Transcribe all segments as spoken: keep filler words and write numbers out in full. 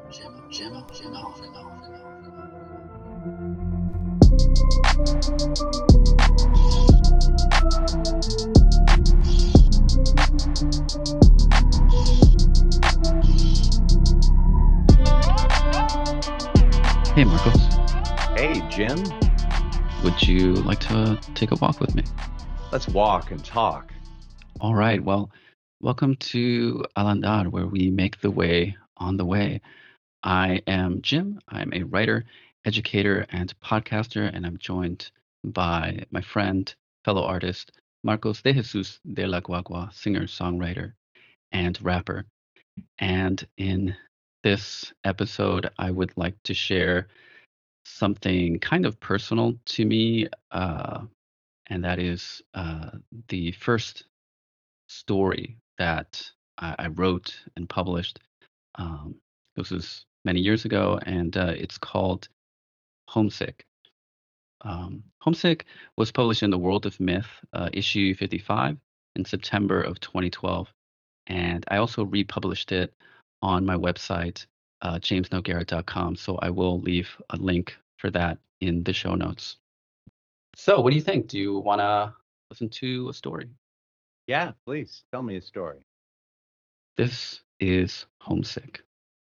Gemma, Gemma, Gemma, Gemma, Hey, Marcos, Hey, Jim, would you like to take a walk with me? let's walk and talk. All right, well, welcome to Al Andar, where we make the way on the way. I am Jim. I'm a writer, educator, and podcaster, and I'm joined by my friend, fellow artist, Marcos de Jesus de la Guagua, singer, songwriter, and rapper. And in this episode, I would like to share something kind of personal to me. Uh, and that is uh, the first story that I, I wrote and published. Um, this was many years ago, and uh, it's called Homesick. Um, Homesick was published in the World of Myth, uh, issue fifty-five, in September of twenty twelve, and I also republished it on my website, uh, james noguera dot com. So I will leave a link for that in the show notes. So, what do you think? Do you want to listen to a story? Yeah, please tell me a story. This is Homesick.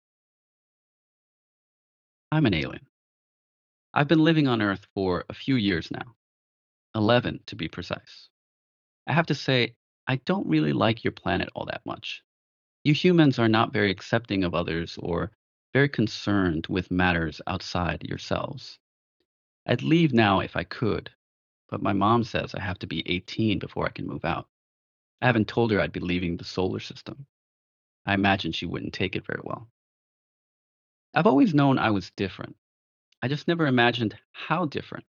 I'm an alien. I've been living on Earth for a few years now, eleven to be precise. I have to say, I don't really like your planet all that much. You humans are not very accepting of others or very concerned with matters outside yourselves. I'd leave now if I could, but my mom says I have to be eighteen before I can move out. I haven't told her I'd be leaving the solar system. I imagine she wouldn't take it very well. I've always known I was different. I just never imagined how different.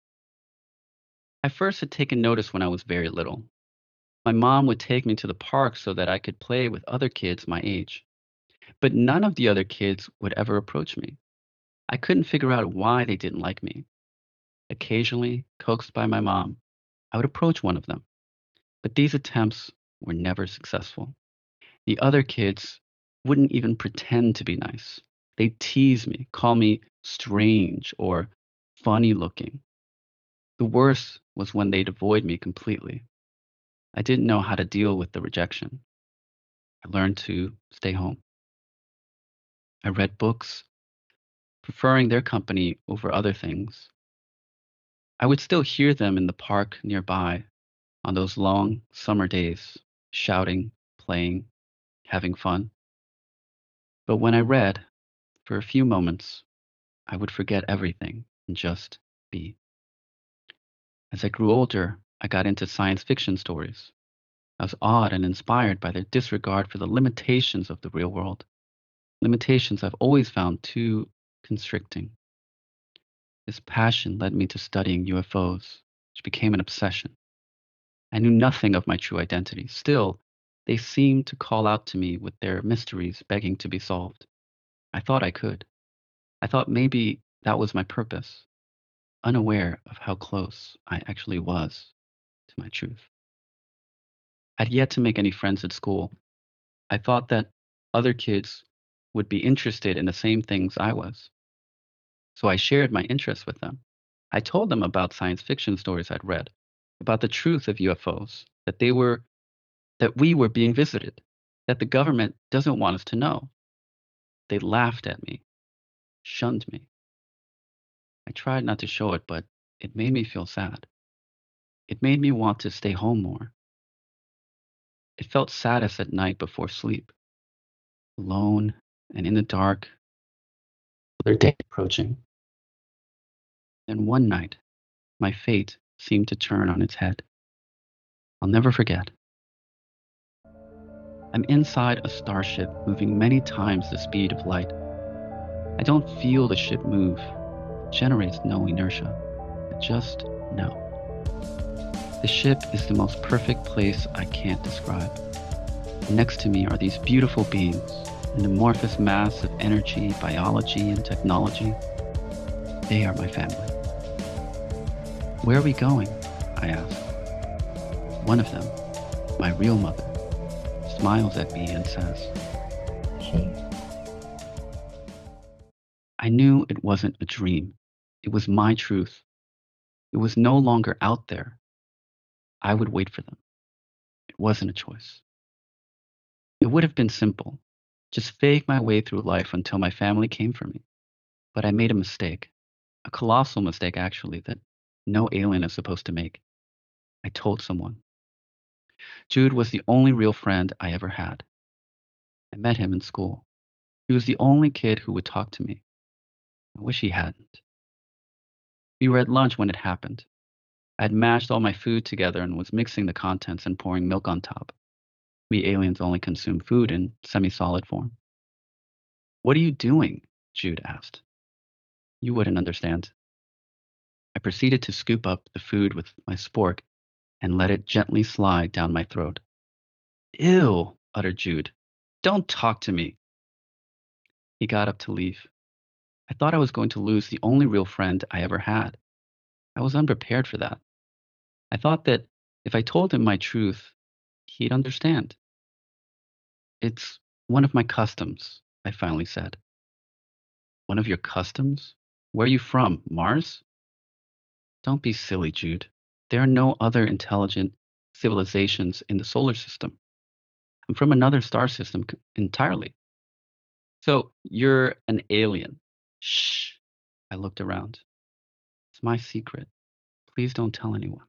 I first had taken notice when I was very little. My mom would take me to the park so that I could play with other kids my age. But none of the other kids would ever approach me. I couldn't figure out why they didn't like me. Occasionally, coaxed by my mom, I would approach one of them. But these attempts were never successful. The other kids wouldn't even pretend to be nice. They'd tease me, call me strange or funny looking. The worst was when they'd avoid me completely. I didn't know how to deal with the rejection. I learned to stay home. I read books, preferring their company over other things. I would still hear them in the park nearby on those long summer days, shouting, playing, having fun. But when I read, for a few moments, I would forget everything and just be. As I grew older, I got into science fiction stories. I was awed and inspired by their disregard for the limitations of the real world, limitations I've always found too constricting. This passion led me to studying U F Os, which became an obsession. I knew nothing of my true identity. Still, they seemed to call out to me with their mysteries begging to be solved. I thought I could. I thought maybe that was my purpose, unaware of how close I actually was to my truth. I'd yet to make any friends at school. I thought that other kids would be interested in the same things I was. So I shared my interests with them. I told them about science fiction stories I'd read, about the truth of U F Os, that they were that we were being visited, that the government doesn't want us to know. They laughed at me, shunned me. I tried not to show it, but it made me feel sad. It made me want to stay home more. It felt saddest at night before sleep, alone and in the dark, with their day approaching. Then one night, my fate seemed to turn on its head. I'll never forget. I'm inside a starship moving many times the speed of light. I don't feel the ship move. It generates no inertia. I just know. The ship is the most perfect place I can't describe. Next to me are these beautiful beings, an amorphous mass of energy, biology, and technology. They are my family. Where are we going? I ask. One of them, my real mother, smiles at me and says, Home. I knew it wasn't a dream. It was my truth. It was no longer out there. I would wait for them. It wasn't a choice. It would have been simple. Just fake my way through life until my family came for me. But I made a mistake. A colossal mistake, actually, that no alien is supposed to make. I told someone. Jude was the only real friend I ever had. I met him in school. He was the only kid who would talk to me. I wish he hadn't. We were at lunch when it happened. I had mashed all my food together and was mixing the contents and pouring milk on top. We aliens only consume food in semi-solid form. What are you doing? Jude asked. You wouldn't understand. I proceeded to scoop up the food with my spork and let it gently slide down my throat. Ew, uttered Jude. Don't talk to me. He got up to leave. I thought I was going to lose the only real friend I ever had. I was unprepared for that. I thought that if I told him my truth, he'd understand. It's one of my customs, I finally said. One of your customs? Where are you from? Mars? Don't be silly, Jude. There are no other intelligent civilizations in the solar system. I'm from another star system c- entirely. So you're an alien. Shh. I looked around. It's my secret. Please don't tell anyone.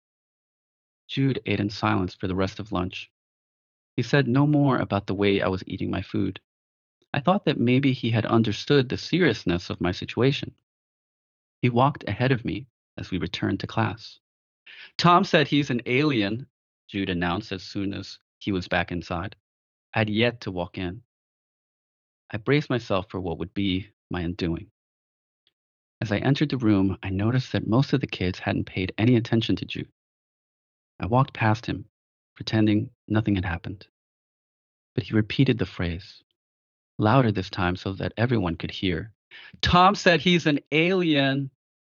Jude ate in silence for the rest of lunch. He said no more about the way I was eating my food. I thought that maybe he had understood the seriousness of my situation. He walked ahead of me as we returned to class. Tom said he's an alien, Jude announced as soon as he was back inside. I'd yet to walk in. I braced myself for what would be my undoing. As I entered the room, I noticed that most of the kids hadn't paid any attention to Jude. I walked past him, pretending nothing had happened. But he repeated the phrase, louder this time so that everyone could hear. Tom said he's an alien.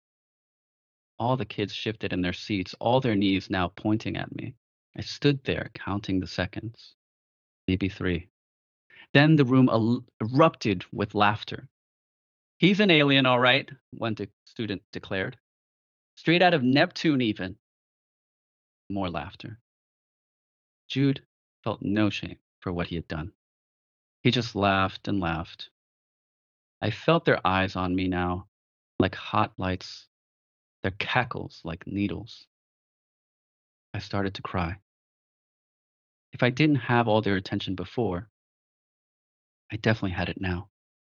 All the kids shifted in their seats, all their knees now pointing at me. I stood there counting the seconds, maybe three. Then the room el- erupted with laughter. He's an alien, all right, one de- student declared. Straight out of Neptune, even. More laughter. Jude felt no shame for what he had done. He just laughed and laughed. I felt their eyes on me now, like hot lights, their cackles like needles. I started to cry. If I didn't have all their attention before, I definitely had it now.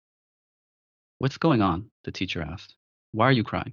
What's going on? The teacher asked. Why are you crying?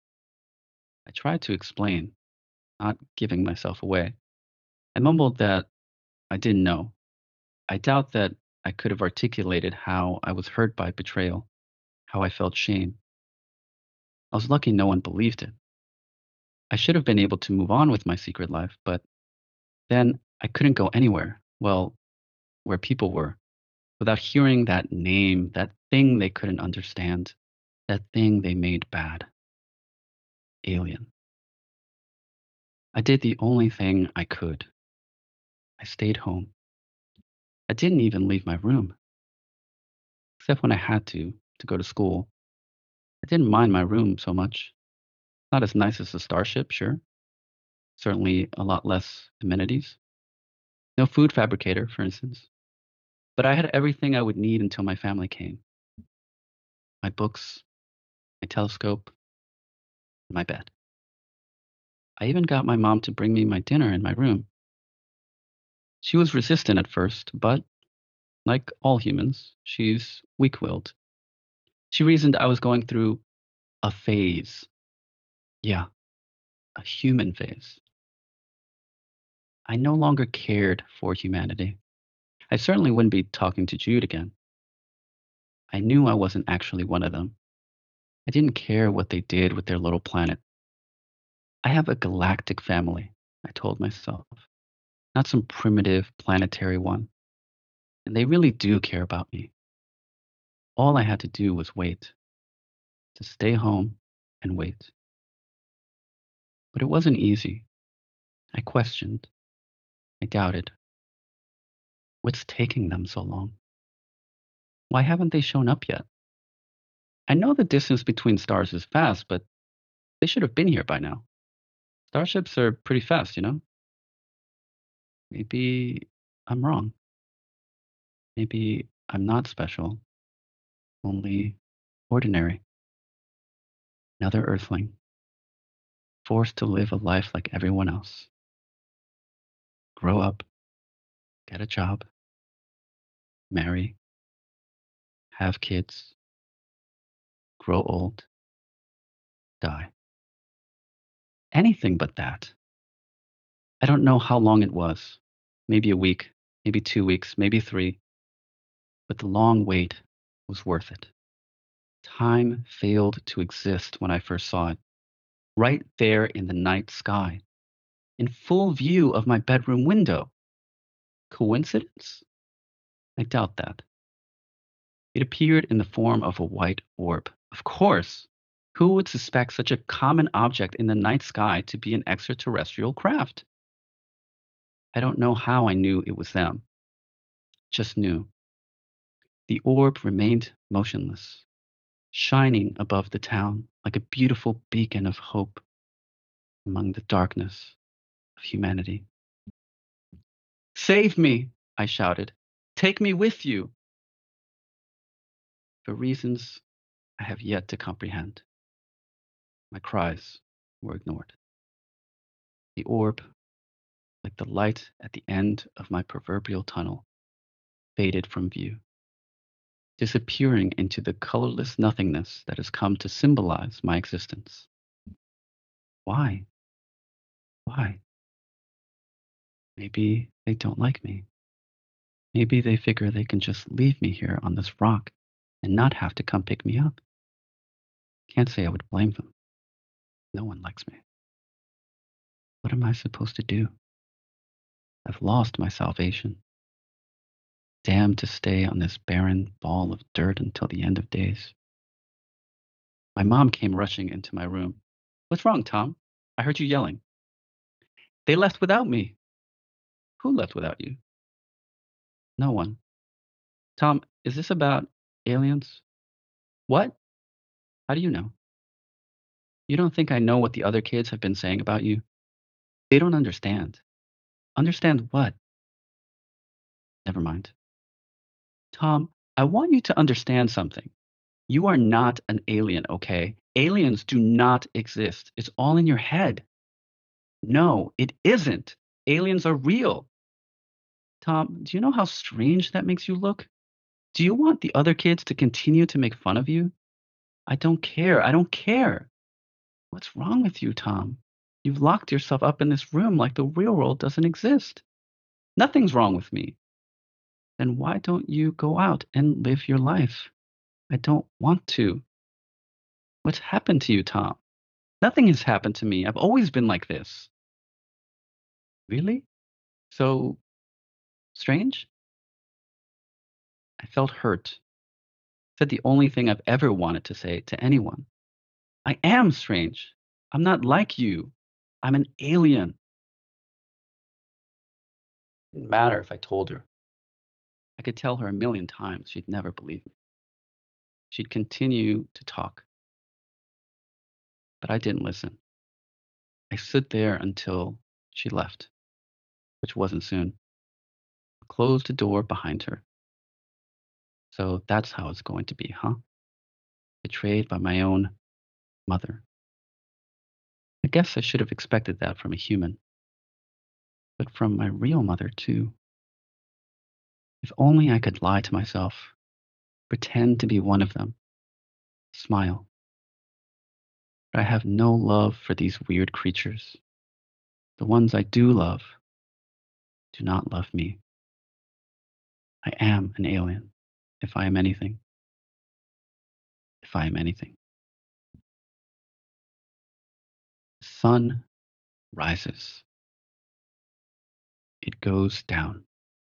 I tried to explain, not giving myself away. I mumbled that I didn't know. I doubt that I could have articulated how I was hurt by betrayal, how I felt shame. I was lucky no one believed it. I should have been able to move on with my secret life, but then I couldn't go anywhere, well, where people were, without hearing that name, that thing they couldn't understand, that thing they made bad. Alien. I did the only thing I could. I stayed home. I didn't even leave my room, except when I had to, to go to school. I didn't mind my room so much. Not as nice as the Starship, sure. Certainly a lot less amenities. No food fabricator, for instance. But I had everything I would need until my family came. My books, my telescope, my bed. I even got my mom to bring me my dinner in my room. She was resistant at first, but, like all humans, she's weak willed. She reasoned I was going through a phase. Yeah, a human phase. I no longer cared for humanity. I certainly wouldn't be talking to Jude again. I knew I wasn't actually one of them. I didn't care what they did with their little planet. I have a galactic family, I told myself, not some primitive planetary one. And they really do care about me. All I had to do was wait, to stay home and wait. But it wasn't easy. I questioned. I doubted. What's taking them so long? Why haven't they shown up yet? I know the distance between stars is fast, but they should have been here by now. Starships are pretty fast, you know? Maybe I'm wrong. Maybe I'm not special, only ordinary. Another Earthling, forced to live a life like everyone else. Grow up, get a job, marry, have kids, grow old, die. Anything but that. I don't know how long it was. Maybe a week, maybe two weeks, maybe three. But the long wait was worth it. Time failed to exist when I first saw it. Right there in the night sky, in full view of my bedroom window. Coincidence? I doubt that. It appeared in the form of a white orb. Of course. Who would suspect such a common object in the night sky to be an extraterrestrial craft? I don't know how I knew it was them. Just knew. The orb remained motionless, shining above the town like a beautiful beacon of hope among the darkness of humanity. Save me, I shouted. Take me with you. For reasons I have yet to comprehend, my cries were ignored. The orb, like the light at the end of my proverbial tunnel, faded from view, disappearing into the colorless nothingness that has come to symbolize my existence. Why? Why? Maybe they don't like me. Maybe they figure they can just leave me here on this rock and not have to come pick me up. Can't say I would blame them. No one likes me. What am I supposed to do? I've lost my salvation. Damned to stay on this barren ball of dirt until the end of days. My mom came rushing into my room. What's wrong, Tom? I heard you yelling. They left without me. Who left without you? No one. Tom, is this about aliens? What? How do you know? You don't think I know what the other kids have been saying about you? They don't understand. Understand what? Never mind. Tom, I want you to understand something. You are not an alien, okay? Aliens do not exist. It's all in your head. No, it isn't. Aliens are real. Tom, do you know how strange that makes you look? Do you want the other kids to continue to make fun of you? I don't care. I don't care. What's wrong with you, Tom? You've locked yourself up in this room like the real world doesn't exist. Nothing's wrong with me. Then why don't you go out and live your life? I don't want to. What's happened to you, Tom? Nothing has happened to me. I've always been like this. Really? So strange? I felt hurt. Said the only thing I've ever wanted to say to anyone. I am strange. I'm not like you. I'm an alien. It didn't matter if I told her. I could tell her a million times. She'd never believe me. She'd continue to talk. But I didn't listen. I stood there until she left, which wasn't soon. Closed the door behind her. So that's how it's going to be, huh? Betrayed by my own mother. I guess I should have expected that from a human. But from my real mother, too. If only I could lie to myself, pretend to be one of them, smile. But I have no love for these weird creatures. The ones I do love do not love me. I am an alien, if I am anything. If I am anything. The sun rises. It goes down.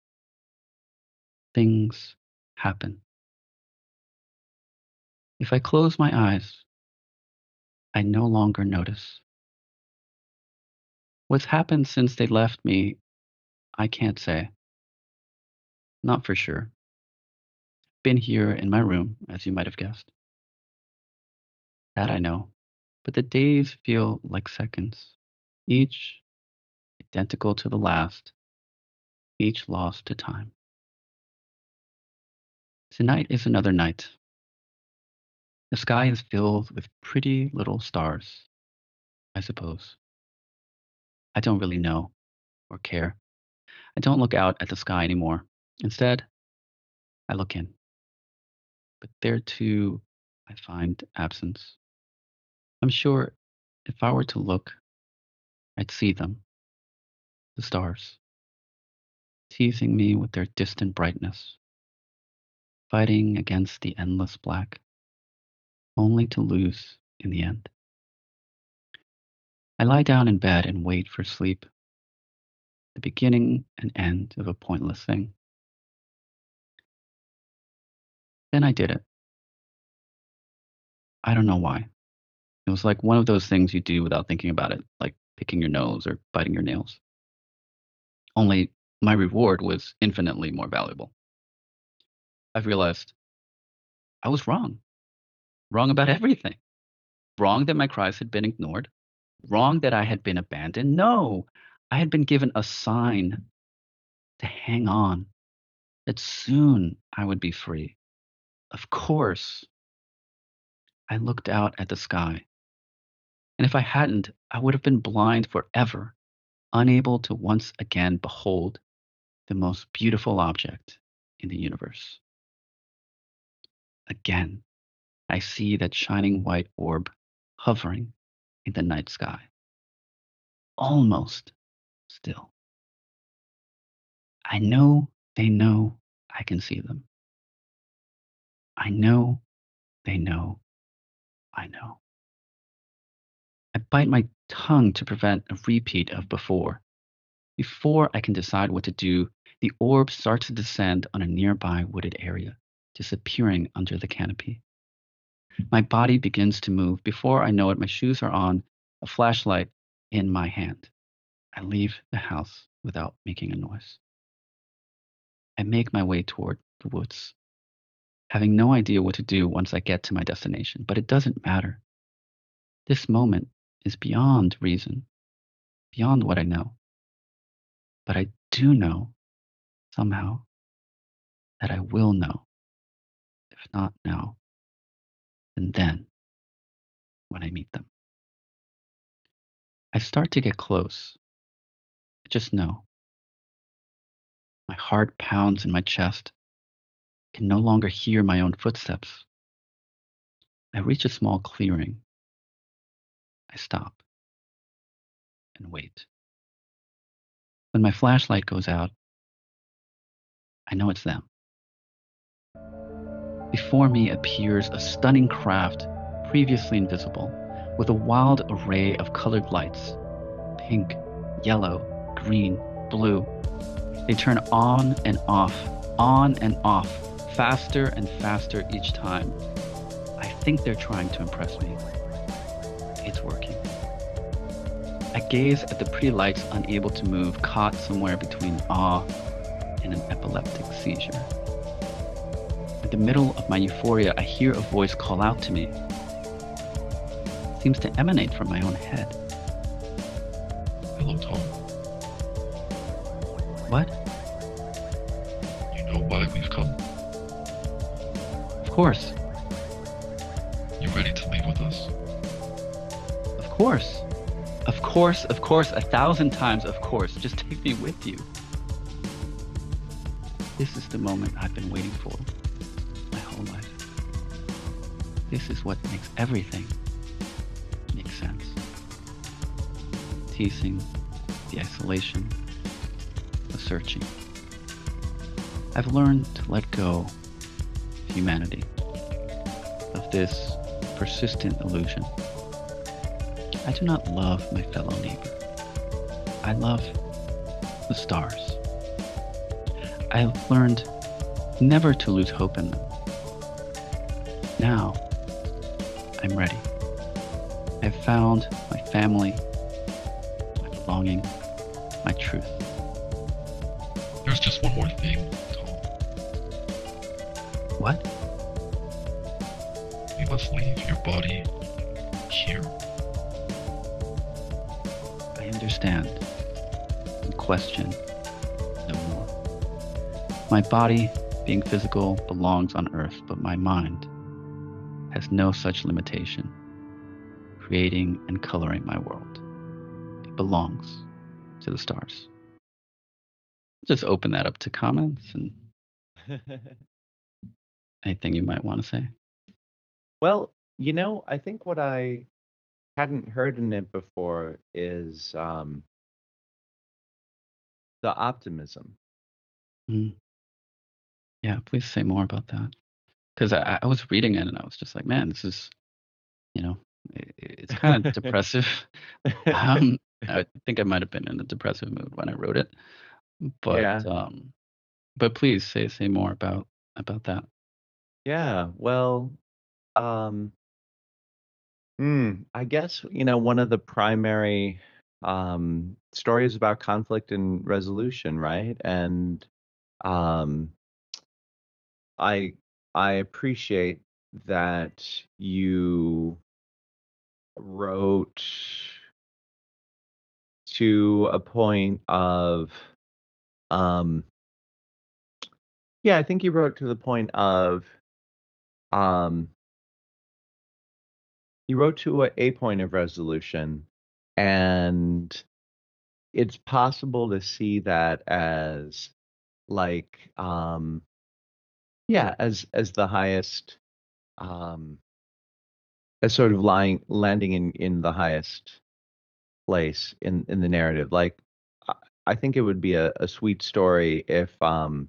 Things happen. If I close my eyes, I no longer notice. What's happened since they left me, I can't say. Not for sure. Been here in my room, as you might have guessed. That I know. But the days feel like seconds, each identical to the last, each lost to time. Tonight is another night. The sky is filled with pretty little stars, I suppose. I don't really know or care. I don't look out at the sky anymore. Instead, I look in. But there too, I find absence. I'm sure if I were to look, I'd see them, the stars, teasing me with their distant brightness, fighting against the endless black, only to lose in the end. I lie down in bed and wait for sleep, the beginning and end of a pointless thing. Then I did it. I don't know why. It was like one of those things you do without thinking about it, like picking your nose or biting your nails. Only my reward was infinitely more valuable. I've realized I was wrong. Wrong about everything. Wrong that my cries had been ignored. Wrong that I had been abandoned. No, I had been given a sign to hang on, that soon I would be free. Of course. I looked out at the sky. And if I hadn't, I would have been blind forever, unable to once again behold the most beautiful object in the universe. Again, I see that shining white orb hovering in the night sky. Almost still. I know they know I can see them. I know they know I know. I bite my tongue to prevent a repeat of before. Before I can decide what to do, the orb starts to descend on a nearby wooded area, disappearing under the canopy. My body begins to move. Before I know it, my shoes are on, a flashlight in my hand. I leave the house without making a noise. I make my way toward the woods, having no idea what to do once I get to my destination, but it doesn't matter. This moment is beyond reason, beyond what I know. But I do know, somehow, that I will know, if not now, then then, when I meet them. I start to get close. I just know. My heart pounds in my chest. I can no longer hear my own footsteps. I reach a small clearing. I stop and wait. When my flashlight goes out, I know it's them. Before me appears a stunning craft, previously invisible, with a wild array of colored lights. Pink, yellow, green, blue. They turn on and off, on and off, faster and faster each time. I think they're trying to impress me. It's working. I gaze at the pretty lights, unable to move, caught somewhere between awe and an epileptic seizure. In the middle of my euphoria, I hear a voice call out to me. It seems to emanate from my own head. Hello, Tom. What? You know why we've come? Of course. You ready to leave with us? Of course. Of course, of course, a thousand times of course. Just take me with you. This is the moment I've been waiting for my whole life. This is what makes everything make sense. Teasing, the isolation, the searching. I've learned to let go of humanity, of this persistent illusion. I do not love my fellow neighbor. I love the stars. I have learned never to lose hope in them. Now, I'm ready. I've found my family, my belonging, my truth. There's just one more thing, Tom. What? We must leave your body here. I understand and question no more. My body, being physical, belongs on Earth, but my mind has no such limitation, creating and coloring my world. It belongs to the stars. Just open that up to comments and anything you might want to say. Well, you know, I think what I hadn't heard in it before is um, the optimism. Mm. Yeah, please say more about that. Because I, I was reading it and I was just like, man, this is, you know, it, it's kind of depressive. Um, I think I might have been in a depressive mood when I wrote it, but Yeah. um, but please say say more about about that. Yeah. Well, um, hmm, I guess, you know, one of the primary um, stories about conflict and resolution, right? And um, I I appreciate that you wrote to a point of um yeah, I think you wrote to the point of um you wrote to a, a point of resolution, and it's possible to see that as like um yeah, as as the highest um as sort of lying landing in in the highest place in in the narrative. Like I I think it would be a, a sweet story if um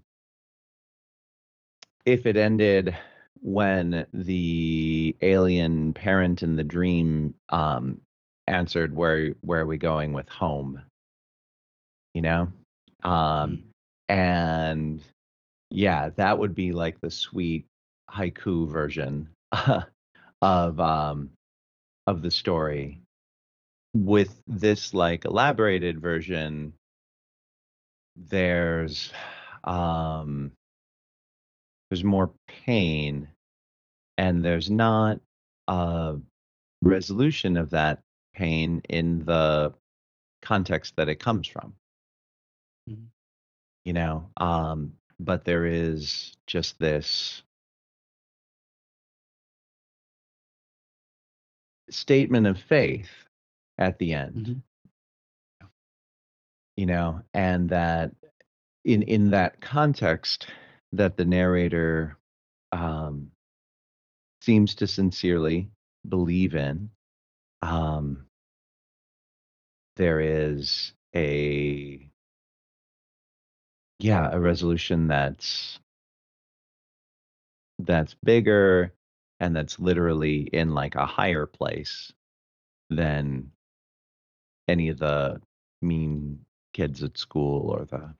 if it ended when the alien parent in the dream um answered, where where are we going with home, you know? Um Mm. and yeah, that would be like the sweet haiku version of um of the story. With this like elaborated version, there's um there's more pain, and there's not a resolution of that pain in the context that it comes from, Mhm. you know. Um but there is just this statement of faith at the end, Mhm. you know, and that in in that context that the narrator um seems to sincerely believe in, um there is a yeah, a resolution that's that's bigger, and that's literally in like a higher place than any of the mean kids at school or the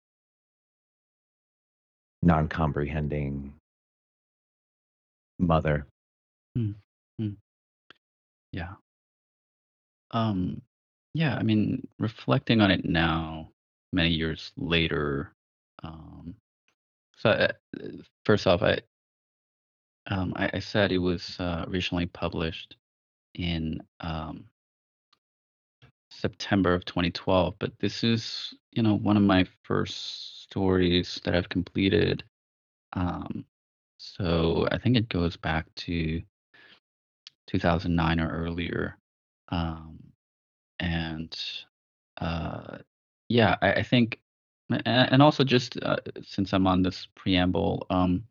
non-comprehending mother. Mm. Mm. Yeah. Um, yeah, I mean, reflecting on it now, many years later, um, so uh, uh, first off, I um, I, I said it was uh, originally published in um, September of twenty twelve, but this is, you know, one of my first stories that I've completed. Um, so I think it goes back to two thousand nine or earlier. Um, and uh, yeah, I, I think, a- and also just uh, since I'm on this preamble, um,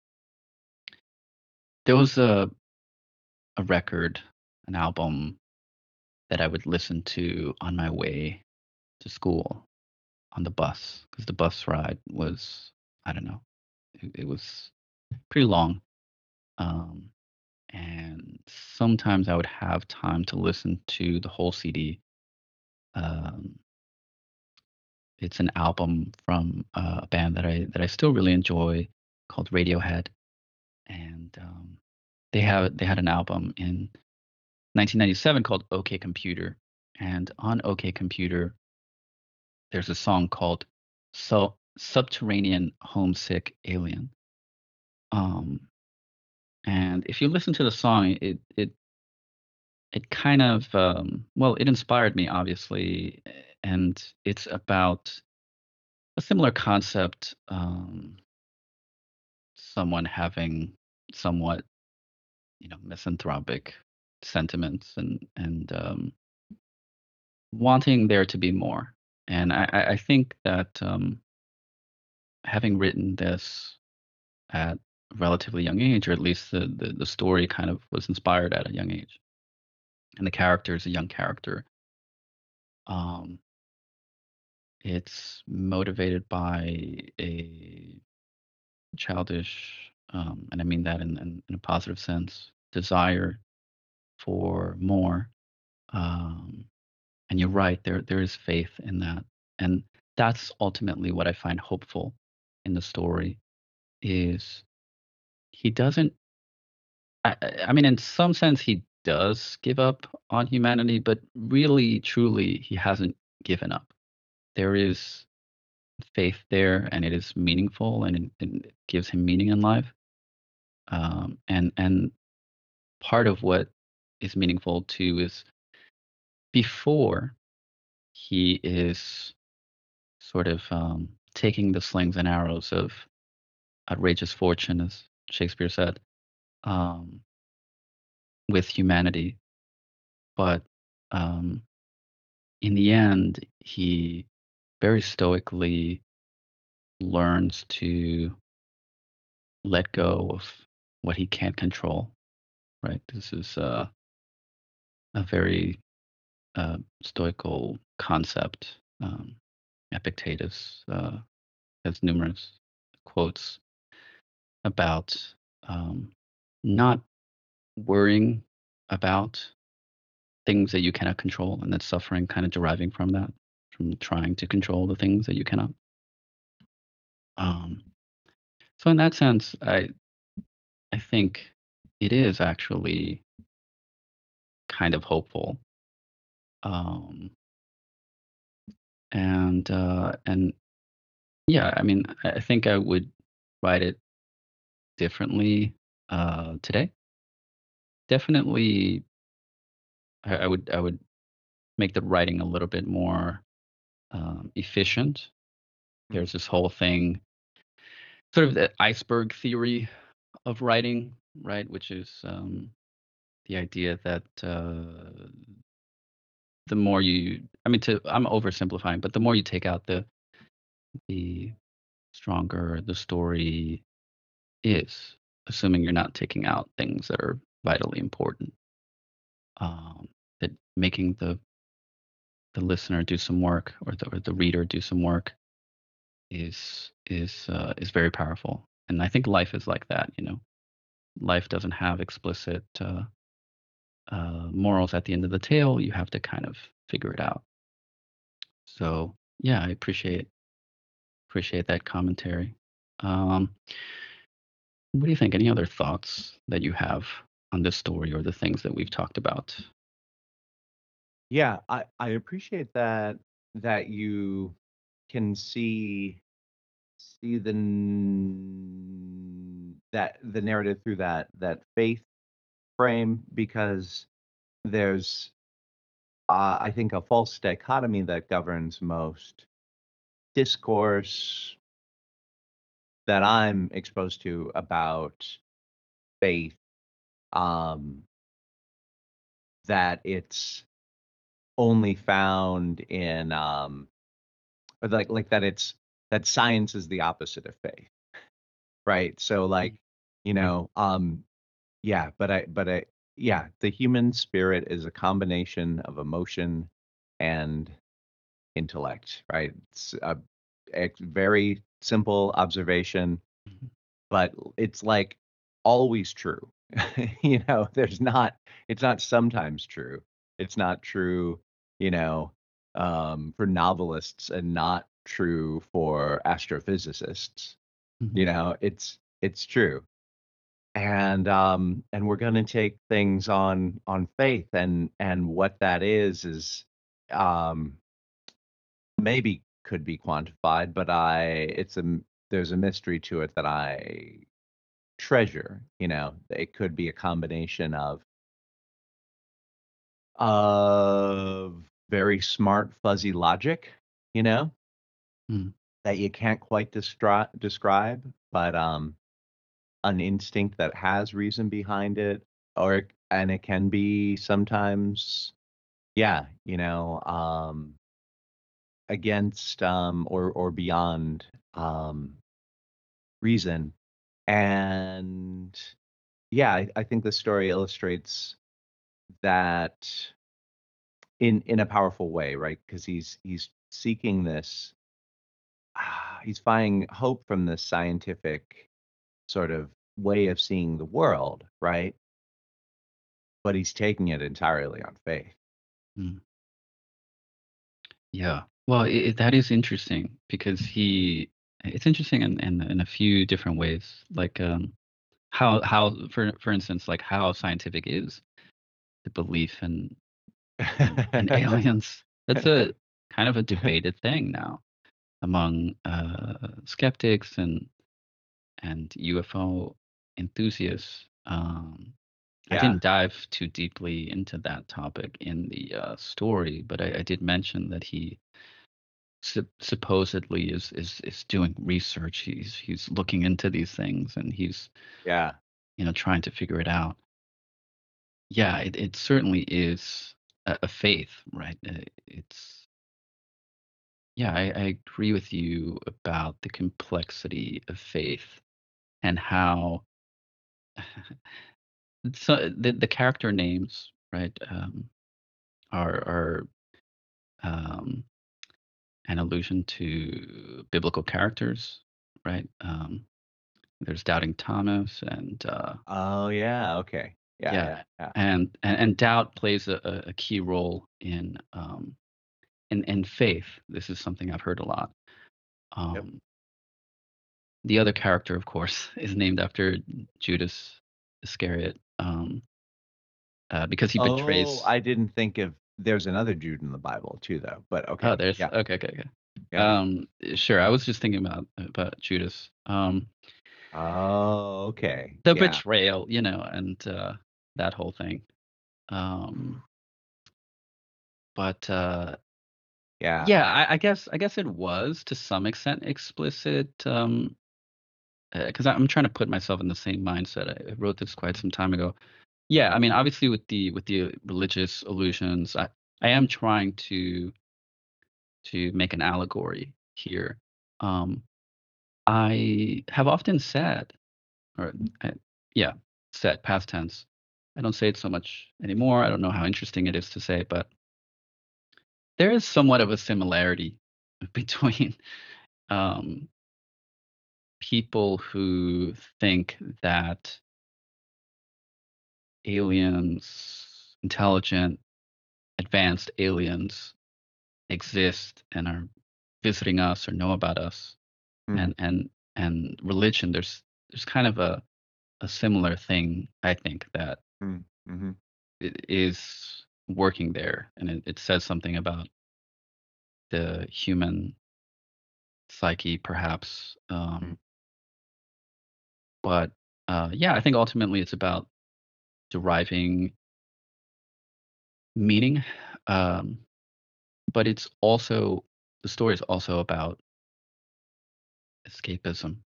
there was a a record, an album that I would listen to on my way to school on the bus because the bus ride was, I don't know, it, it was pretty long. Um, and sometimes I would have time to listen to the whole C D. Um, it's an album from uh, a band that I that I still really enjoy called Radiohead, and um, they have they had an album in nineteen ninety-seven called OK Computer, and on OK Computer there's a song called so Subterranean Homesick Alien. Um, and if you listen to the song, it it it kind of um, well, it inspired me obviously, and it's about a similar concept. Um, someone having somewhat, you know, misanthropic sentiments and and um, wanting there to be more. And I, I I think that um, having written this at a relatively young age, or at least the, the the story kind of was inspired at a young age, and the character is a young character. Um, it's motivated by a childish, um, and I mean that in, in, in a positive sense, desire for more. Um, and you're right, there there is faith in that, and that's ultimately what I find hopeful in the story. Is he doesn't? I, I I mean, in some sense, he does give up on humanity, but really, truly, he hasn't given up. There is faith there, and it is meaningful, and it, and it gives him meaning in life. Um, and and part of what is meaningful too is before he is sort of um, taking the slings and arrows of outrageous fortune, as Shakespeare said, um, with humanity. But um, in the end, he very stoically learns to let go of what he can't control. Right. This is uh, a very uh, stoical concept. Um, Epictetus uh, has numerous quotes about um, not worrying about things that you cannot control, and that suffering kind of deriving from that, from trying to control the things that you cannot. Um, so in that sense, I I think it is actually kind of hopeful. Um, and uh, and yeah, I mean, I I think I would write it differently uh, today. Definitely, I, I would I would make the writing a little bit more um, efficient. Mm. There's this whole thing, sort of the iceberg theory of writing, right? Which is um, the idea that uh, the more you, I mean, to I'm oversimplifying, but the more you take out, the the stronger the story is, assuming you're not taking out things that are vitally important. Um, that making the the listener do some work, or the or the reader do some work, is is uh, is very powerful. And I think life is like that. You know, life doesn't have explicit uh, uh, morals at the end of the tale. You have to kind of figure it out. So yeah, I appreciate appreciate that commentary. Um, what do you think? Any other thoughts that you have on this story or the things that we've talked about? Yeah, I I appreciate that that you can see see the n- that the narrative through that that faith frame, because there's uh, I think a false dichotomy that governs most discourse that I'm exposed to about faith, um, that it's only found in um, or like like that it's that science is the opposite of faith, right? So like, you know, um, yeah, but I but I yeah, the human spirit is a combination of emotion and intellect, right? It's a, a very simple observation, Mhm. but it's like always true. You know, there's not it's not sometimes true. It's not true, you know, um, for novelists and not true for astrophysicists. Mhm. You know, it's it's true. And um and we're going to take things on on faith, and and what that is is um maybe could be quantified, but I it's a m- there's a mystery to it that I treasure, you know. It could be a combination of of very smart, fuzzy logic, you know, Mm. that you can't quite destri- describe, but um, an instinct that has reason behind it, or it- and it can be sometimes, yeah, you know, um, against um, or or beyond um, reason, and yeah, I, I think the story illustrates that in in a powerful way, right? Because he's he's seeking this, ah, he's finding hope from this scientific sort of way of seeing the world, right? But he's taking it entirely on faith. Mm. Yeah. Well, i i- that is interesting because he. It's interesting in, in in a few different ways, like um, how how for for instance, like how scientific is the belief in in, in aliens. That's a kind of a debated thing now among uh, skeptics and and U F O enthusiasts. Um, I Yeah, didn't dive too deeply into that topic in the uh, story, but I, I did mention that he sup- supposedly is, is is doing research. He's he's looking into these things and he's yeah. you know trying to figure it out. Yeah, it, it certainly is a, a faith, right? Uh, It's yeah, I, I agree with you about the complexity of faith and how so the the character names, right, um, are are um, an allusion to biblical characters, right? Um, there's Doubting Thomas, and uh, Oh, yeah, okay. Yeah, yeah, yeah, yeah. and, and and doubt plays a, a a key role in um, in in faith. This is something I've heard a lot. Yep. Um, the other character, of course, is named after Judas Iscariot, um, uh, because he Oh, betrays. I didn't think of there's another Jude in the Bible too, though, but Oh, okay. there's Yeah, okay, okay, okay. yeah. Um, sure. I was just thinking about about Judas. Um, Oh, okay. the Yeah, betrayal, you know, and uh, that whole thing. Um, but uh, yeah. yeah, I, I guess I guess it was to some extent explicit. Um, because I'm trying to put myself in the same mindset. I I wrote this quite some time ago. Yeah, I mean, obviously with the with the religious allusions, I I am trying to to make an allegory here. Um, I have often said, or uh, yeah, said past tense. I don't say it so much anymore. I don't know how interesting it is to say, but there is somewhat of a similarity between um, people who think that aliens, intelligent, advanced aliens exist and are visiting us or know about us, Mm, and and and religion. There's there's kind of a a similar thing, I think, that mm, mhm, i- is working there, and it, it says something about the human psyche, perhaps. mm, Um, but uh, yeah, I think ultimately it's about deriving meaning. Um, but it's also the story is also about escapism,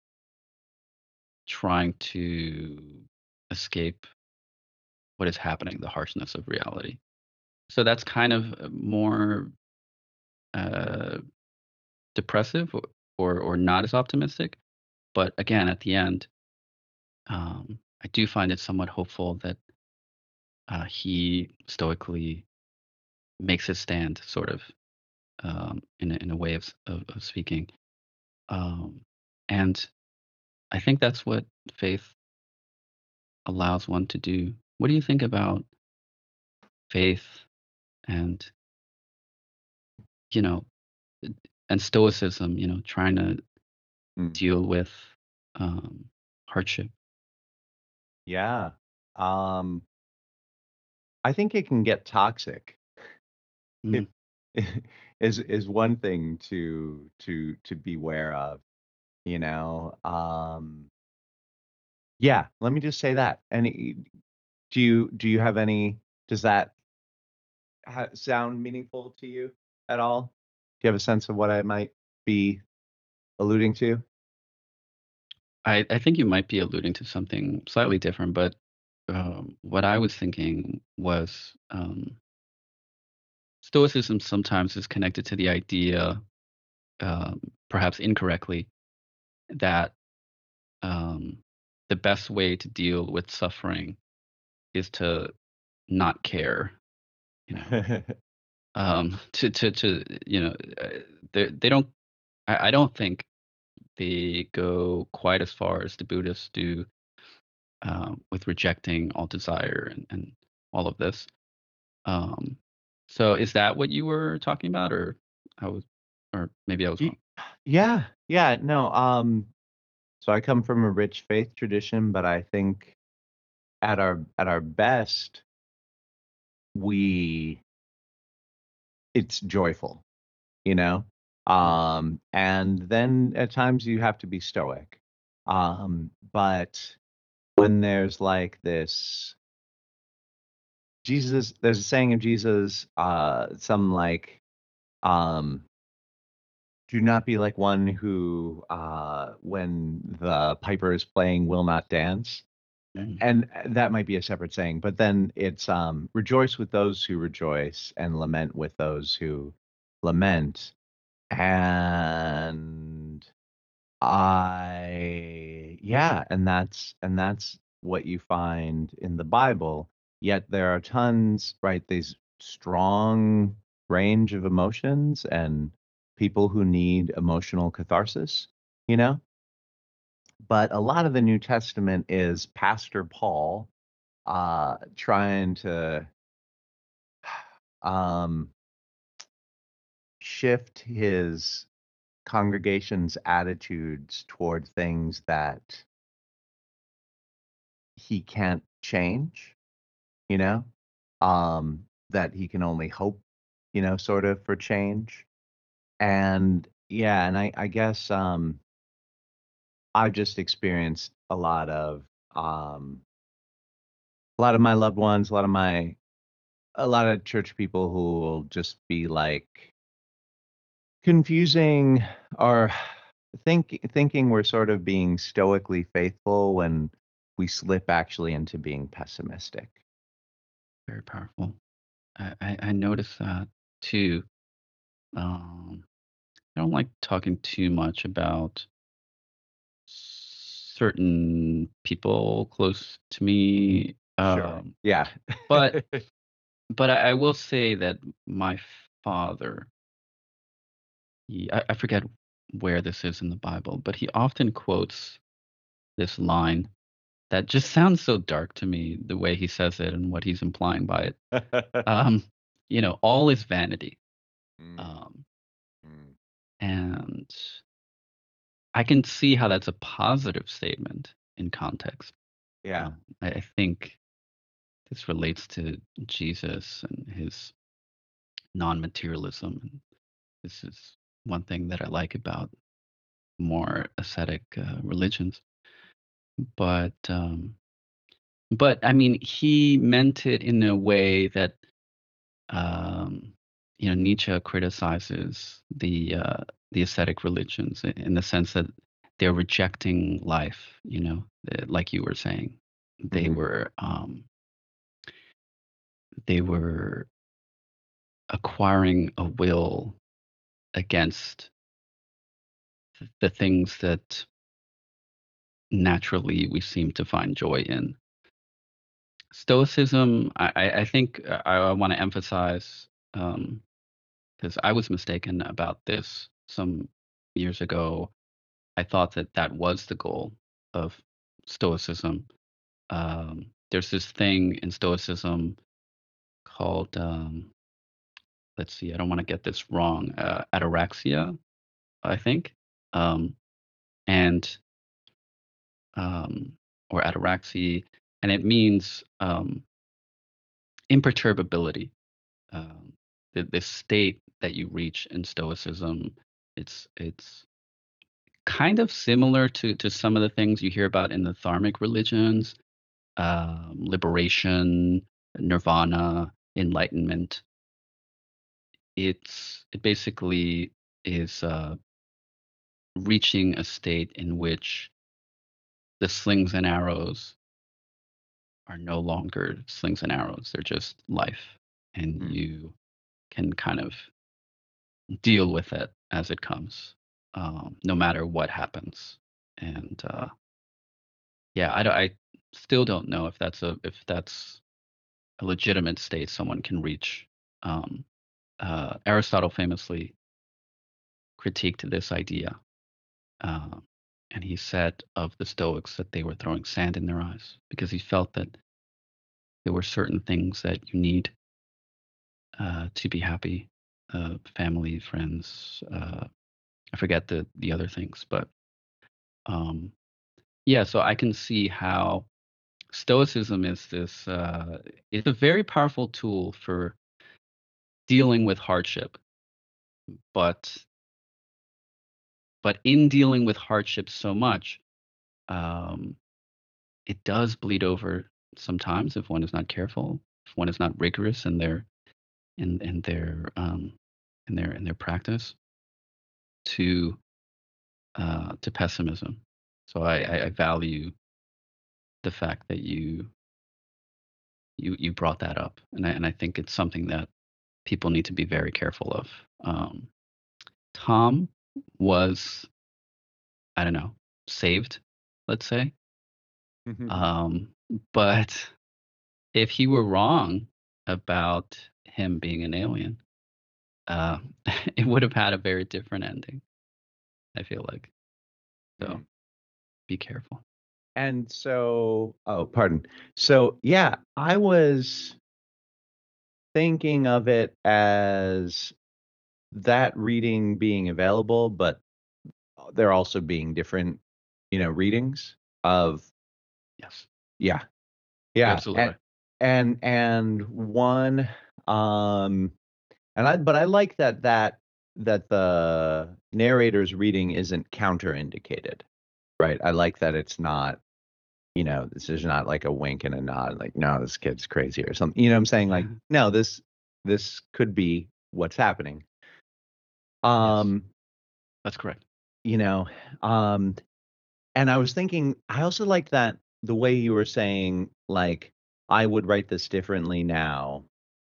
trying to escape what is happening, the harshness of reality. So that's kind of uh, more uh, depressive or, or or not as optimistic. But again, at the end, um, I do find it somewhat hopeful that uh, he stoically makes his stand, sort of, um, in a, in a way of, of, of speaking. Um, and I think that's what faith allows one to do. What do you think about faith and, you know, and stoicism, you know, trying to mm. deal with um, hardship? Yeah. Um, I think it can get toxic. Mm, Is is one thing to to to beware of, you know. Um, yeah, let me just say that. And do you do you have any? Does that ha- sound meaningful to you at all? Do you have a sense of what I might be alluding to? I, I think you might be alluding to something slightly different, but um, what I was thinking was um, Stoicism sometimes is connected to the idea, um, perhaps incorrectly, that um, the best way to deal with suffering is to not care, you know, um, to, to, to, you know, uh, they, they don't, I, I don't think they go quite as far as the Buddhists do um, with rejecting all desire and, and all of this. Um, so is that what you were talking about, or I was, or maybe I was wrong? Ye- yeah, yeah, no. Um, so I come from a rich faith tradition, but I think at our at our best, we it's joyful, you know. Mm. Um, and then at times you have to be stoic. Um, but when there's like this Jesus, there's a saying of Jesus, uh, some like, um, do not be like one who, uh, when the piper is playing, will not dance. Mm. And that might be a separate saying, but then it's um, rejoice with those who rejoice and lament with those who lament. And I, yeah, and that's and that's what you find in the Bible. Yet there are tons, right? These strong range of emotions and people who need emotional catharsis, you know? But a lot of the New Testament is Pastor Paul uh trying to um shift his congregation's attitudes toward things that he can't change, you know, um, that he can only hope, you know, sort of for change. And yeah, and I, I guess um, I've just experienced a lot of um, a lot of my loved ones, a lot of my a lot of church people who will just be like confusing or think thinking we're sort of being stoically faithful when we slip actually into being pessimistic. Very powerful. I, I, I noticed that too. Um, I don't like talking too much about certain people close to me. Sure. Um, Yeah. but but I, I will say that my father, he, I, I forget where this is in the Bible, but he often quotes this line that just sounds so dark to me, the way he says it and what he's implying by it. Um, you know, all is vanity. Mm, Um, mm. and I can see how that's a positive statement in context. Yeah. Um, I, I think this relates to Jesus and his non-materialism. And this is one thing that I like about more ascetic uh, religions. But um, but I mean, he meant it in a way that um, you know Nietzsche criticizes the uh, the ascetic religions i- in the sense that they're rejecting life. You know, uh, like you were saying, they Mhm. were um, they were acquiring a will against the things that naturally we seem to find joy in. Stoicism, I, I I think uh, I, I want to emphasize because I was mistaken about this some years ago. I thought that that was the goal of Stoicism. Um, there's this thing in Stoicism called, um, let's see, I don't want to get this wrong, uh, ataraxia, I think. Um, and um, or ataraxy, and it means um, imperturbability. Um, the, the state that you reach in Stoicism, it's it's kind of similar to to some of the things you hear about in the Tharmic religions, um, liberation, nirvana, enlightenment. it's it basically is uh, reaching a state in which the slings and arrows are no longer slings and arrows. They're just life. And Mm. you can kind of deal with it as it comes, um, no matter what happens. And uh, yeah, I, don't- I still don't know if that's a if that's a legitimate state someone can reach. Um, uh, Aristotle famously critiqued this idea, uh, and he said of the Stoics that they were throwing sand in their eyes because he felt that there were certain things that you need uh, to be happy, uh, family, friends. Uh, I forget the the other things, but um, yeah. So I can see how Stoicism is this. Uh, it's a very powerful tool for dealing with hardship, but but in dealing with hardship so much, um, it does bleed over sometimes if one is not careful, if one is not rigorous in their in in their um, in their in their practice to uh, to pessimism. So I, I, I value the fact that you you you brought that up, and I, and I think it's something that people need to be very careful of. Um, Tom was, I don't know, saved, let's say, um, but if he were wrong about him being an alien, uh, it would have had a very different ending. I feel like so. Mm. Be careful. And so, oh, pardon. So, yeah, I was thinking of it as that reading being available, but there also being different, you know, readings of, Yes, yeah, you're yeah, absolutely and right. and and one, um, and I, but I like that that that the narrator's reading isn't counterindicated, right? I like that it's not, you know, this is not like a wink and a nod, like, no, this kid's crazy or something. You know what I'm saying? Like, no, this this could be what's happening. Yes, Um, that's correct. you know, um, and I was thinking, I also like that the way you were saying, like, I would write this differently now,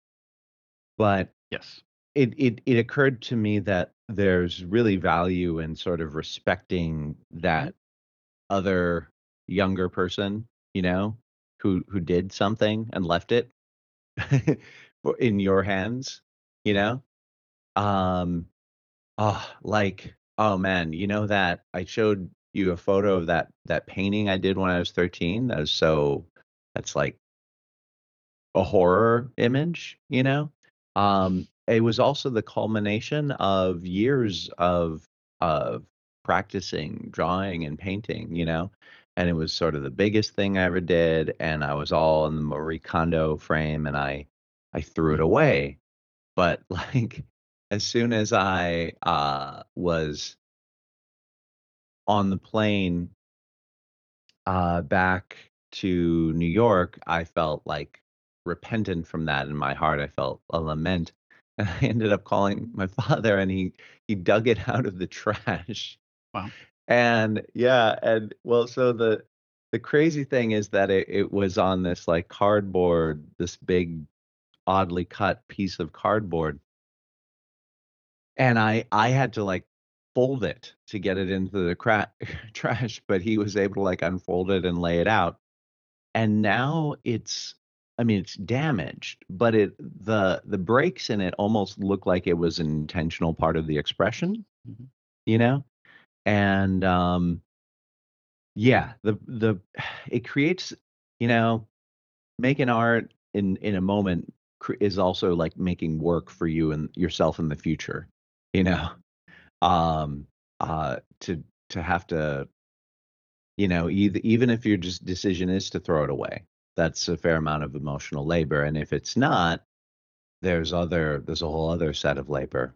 but Yes. it it it occurred to me that there's really value in sort of respecting Mhm. that other younger person, you know, who who did something and left it for in your hands, you know? Um, oh, like, oh man, you know that I showed you a photo of that that painting I did when I was thirteen? That was so that's like a horror image, you know? Um, it was also the culmination of years of of practicing drawing and painting, you know? And it was sort of the biggest thing I ever did, and I was all in the Marie Kondo frame, and I I threw it Mhm. away. But like as soon as I uh was on the plane uh back to New York, I felt like repentant from that in my heart. I felt a lament. And I ended up calling my father and he he dug it out of the trash. Wow. And yeah, and well, so the the crazy thing is that it, it was on this like cardboard, this big oddly cut piece of cardboard. And I I had to, like, fold it to get it into the cra trash, but he was able to, like, unfold it and lay it out. And now it's I mean, it's damaged, but it the the breaks in it almost look like it was an intentional part of the expression, Mhm. you know? And, um, yeah, the the it creates, you know, making art in in a moment cr is also like making work for you and yourself in the future, you know? Um, uh, to to have to, you know, either even if your just decision is to throw it away, that's a fair amount of emotional labor, and if it's not, there's other there's a whole other set of labor.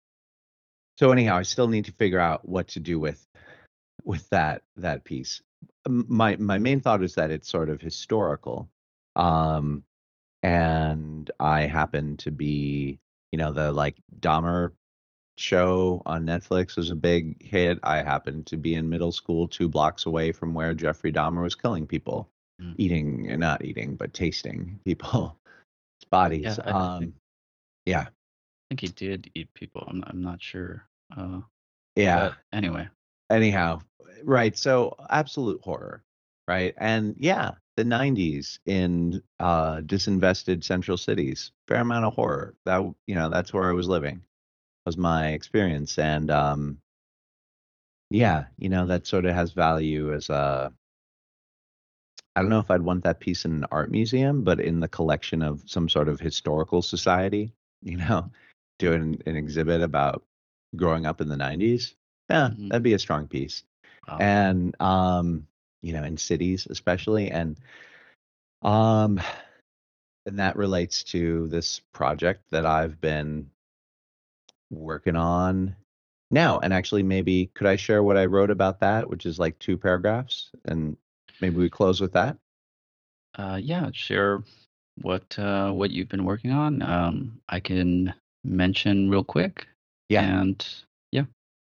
So anyhow, I still need to figure out what to do with with that that piece. M my my main thought is that it's sort of historical, um, and I happen to be you know, the like Dahmer show on Netflix was a big hit. I happened to be in middle school two blocks away from where Jeffrey Dahmer was killing people, Mm. eating, eh, not eating, but tasting people's Yeah, bodies. I, I think Um, yeah, I think he did eat people. I'm I'm not sure. Uh, yeah. but anyway, Anyhow, right. So absolute horror, right? And yeah, the nineties in uh, disinvested central cities, fair amount of horror. That you know, that's where I was living. Was my experience, and um, yeah, you know, that sort of has value as a. I don't know if I'd want that piece in an art museum, but in the collection of some sort of historical society, you know, doing an exhibit about growing up in the nineties. Yeah, hmm that'd be a strong piece. wow. And um, you know, in cities especially, and um, and that relates to this project that I've been working on now. And actually, maybe could I share what I wrote about that, which is like two paragraphs, and maybe we close with that? Uh, yeah, share what uh, what you've been working on. Um, I can mention real quick, Yeah. and yeah,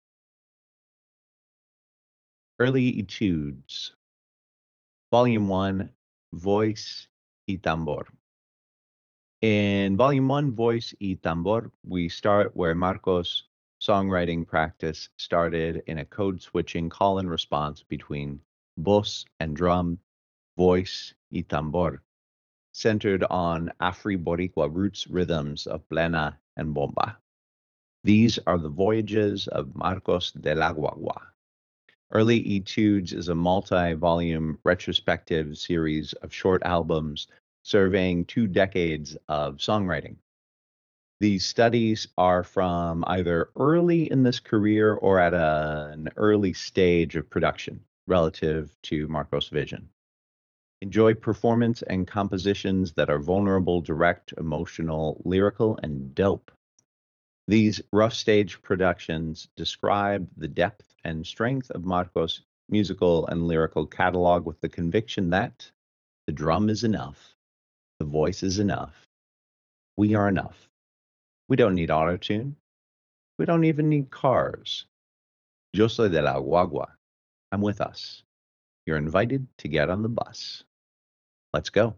Early Etudes, Volume One, Voice y Tambor. In Volume One, Voice y Tambor, we start where Marcos' songwriting practice started in a code switching call and response between voz and drum, voice y tambor, centered on Afri-Boricua roots rhythms of plena and bomba. These are the voyages of Marcos de la Guagua. Early Etudes is a multi volume retrospective series of short albums surveying two decades of songwriting. These studies are from either early in this career or at a, an early stage of production relative to Marcos' vision. Enjoy performance and compositions that are vulnerable, direct, emotional, lyrical, and dope. These rough stage productions describe the depth and strength of Marcos' musical and lyrical catalog with the conviction that the drum is enough, the voice is enough, we are enough. We don't need autotune. We don't even need cars. Yo soy de la guagua. I'm with us. You're invited to get on the bus. Let's go.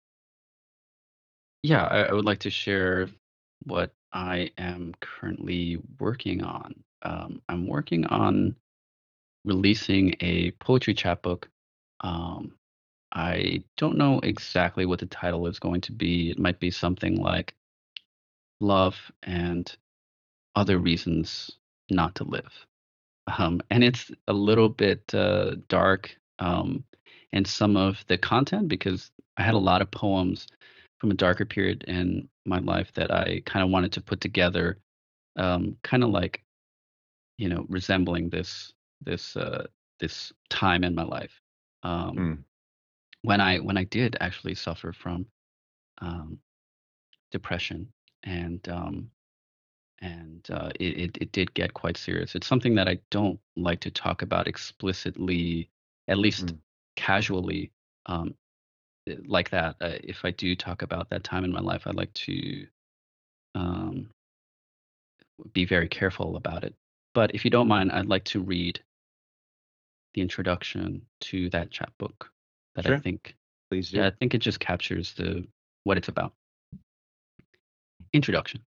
yeah, I, I would like to share what I am currently working on. Um, I'm working on releasing a poetry chapbook. Um, I don't know exactly what the title is going to be. It might be something like Love and Other Reasons Not to Live. Um, and it's a little bit uh, dark um, in some of the content because I had a lot of poems from a darker period in my life that I kind of wanted to put together, um, kind of like you know resembling this this uh, this time in my life. Um, Mm, when I when I did actually suffer from um, depression, and um, and uh, it, it it did get quite serious. It's something that I don't like to talk about explicitly, at least mm, casually, um, eh, like that. Uh, if I do talk about that time in my life, I like to um, be very careful about it. But if you don't mind, I'd like to read the introduction to that chapbook that I sure. think, Please yeah, do. I think it just captures the what it's about. Introduction.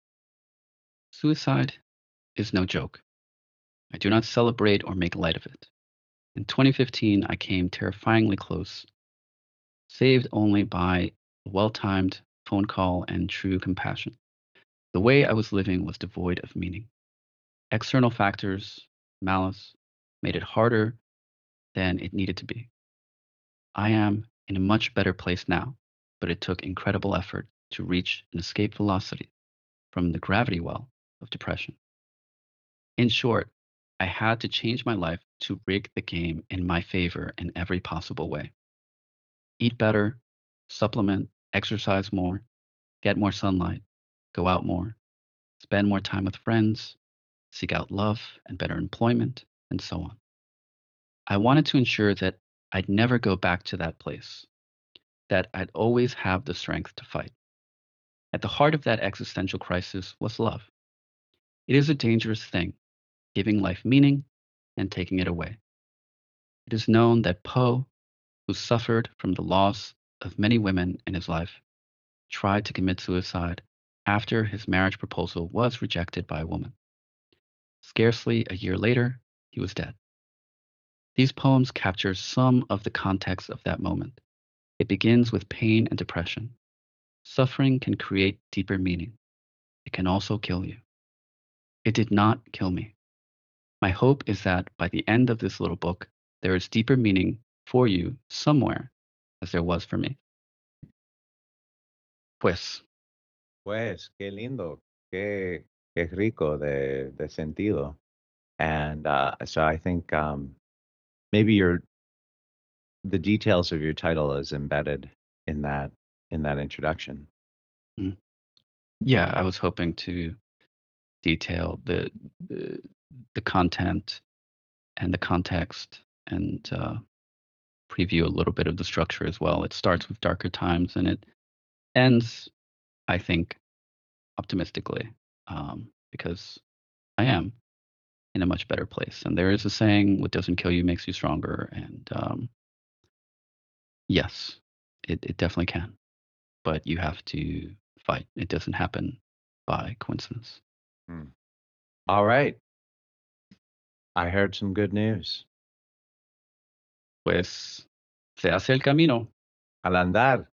Suicide is no joke. I do not celebrate or make light of it. In twenty fifteen, I came terrifyingly close, saved only by a well timed phone call and true compassion. The way I was living was devoid of meaning. External factors, malice, made it harder than it needed to be. I am in a much better place now, but it took incredible effort to reach an escape velocity from the gravity well of depression. In short, I had to change my life to rig the game in my favor in every possible way. Eat better, supplement, exercise more, get more sunlight, go out more, spend more time with friends, seek out love and better employment, and so on. I wanted to ensure that I'd never go back to that place, that I'd always have the strength to fight. At the heart of that existential crisis was love. It is a dangerous thing, giving life meaning and taking it away. It is known that Poe, who suffered from the loss of many women in his life, tried to commit suicide after his marriage proposal was rejected by a woman. Scarcely a year later, he was dead. These poems capture some of the context of that moment. It begins with pain and depression. Suffering can create deeper meaning. It can also kill you. It did not kill me. My hope is that by the end of this little book, there is deeper meaning for you somewhere, as there was for me. Pues, Pues, qué lindo, qué, qué rico de, de sentido. And uh, so I think um, maybe your the details of your title is embedded in that in that introduction. mm, yeah, I was hoping to detail the the, the content and the context and uh, preview a little bit of the structure as well. It starts with darker times and it ends, I think, optimistically, um, because I am in a much better place. And there is a saying, "What doesn't kill you makes you stronger." And um, yes, it, it definitely can, but you have to fight. It doesn't happen by coincidence. Hmm. All right. I heard some good news. Pues se hace el camino. Al andar.